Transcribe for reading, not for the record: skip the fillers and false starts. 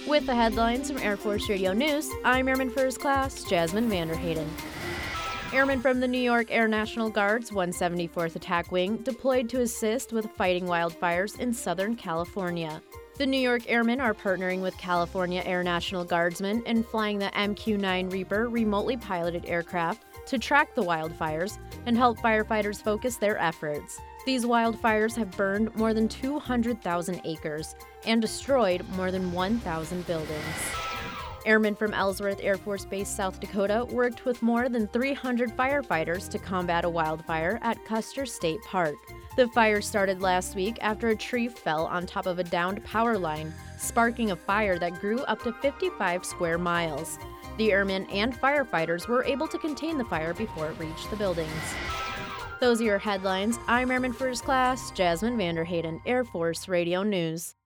With the headlines from Air Force Radio News, I'm Airman First Class Jasmine Vanderhayden. Airmen from the New York Air National Guard's 174th Attack Wing deployed to assist with fighting wildfires in Southern California. The New York Airmen are partnering with California Air National Guardsmen and flying the MQ-9 Reaper remotely piloted aircraft to track the wildfires and help firefighters focus their efforts. These wildfires have burned more than 200,000 acres and destroyed more than 1,000 buildings. Airmen from Ellsworth Air Force Base, South Dakota, worked with more than 300 firefighters to combat a wildfire at Custer State Park. The fire started last week after a tree fell on top of a downed power line, sparking a fire that grew up to 55 square miles. The airmen and firefighters were able to contain the fire before it reached the buildings. Those are your headlines. I'm Airman First Class Jasmine Vanderhayden, Air Force Radio News.